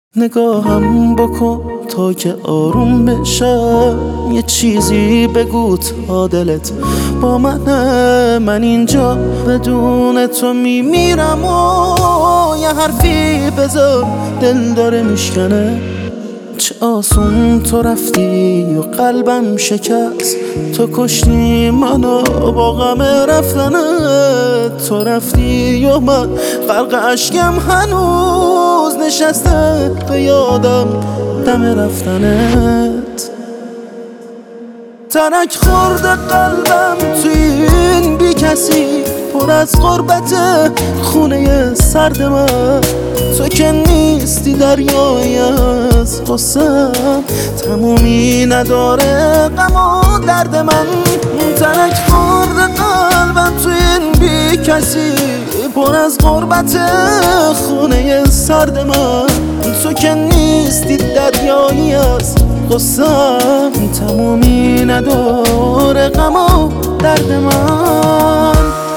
نگاهم بکن تا که آروم بشم، یه چیزی بگو تا دلت با من اینجا بدون تو میمیرم و یه حرفی بذار دل داره میشکنه. چه آسون تو رفتی و قلبم شکست، تو کشتی منو با غم رفتنت. تو رفتی و من غرق اشکم هنوز نشسته به یادم دم رفتنت. ترک خورده قلبم توی این بی کسی، پر از غربت خونه سرد من. تو که نیستی دریایی از غصه‌ام، تمومی نداره غم و درد من. ترک خورده قلبم توی این بی کسی، پر از غربت خونه سرد من. تو که نیستی دریایی از غصه‌ام، تمومی نداره غم و درد من.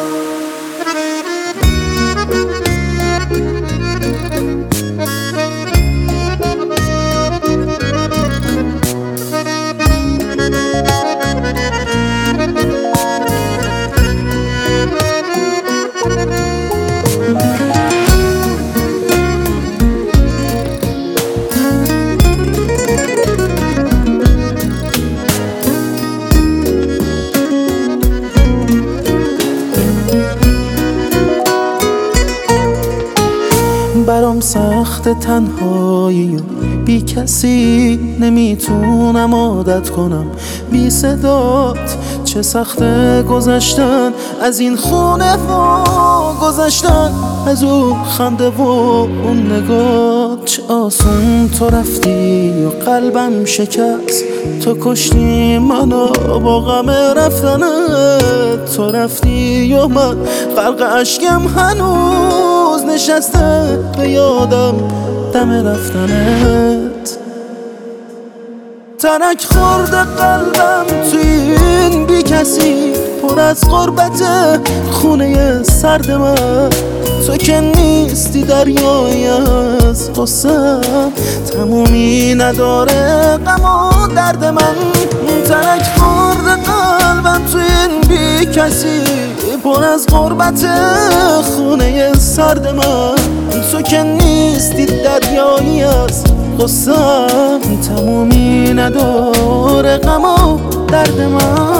برام سخت تنهایی و بی کسی، نمیتونم عادت کنم بی صدات. چه سخته گذشتن از این خونه و گذشتن از اون خنده و اون نگاه. چه آسون تو رفتی و قلبم شکست، تو کشتی منو با غم رفتنت. تو رفتی و من غرق اشکم هنوز نشسته به یادم دم رفتنت. ترک خورده قلبم توی این بی کسی، پر از غربت خونه سرد من. تو که نیستی دریایی از غصه‌ام، تمومی نداره غم و درد من. ترک خورده قلبم توی این بی کسی، پر از غربت خونه سرد من. تو که نیستی دریایی از غصه‌ام، تمومی نداره غم و درد من.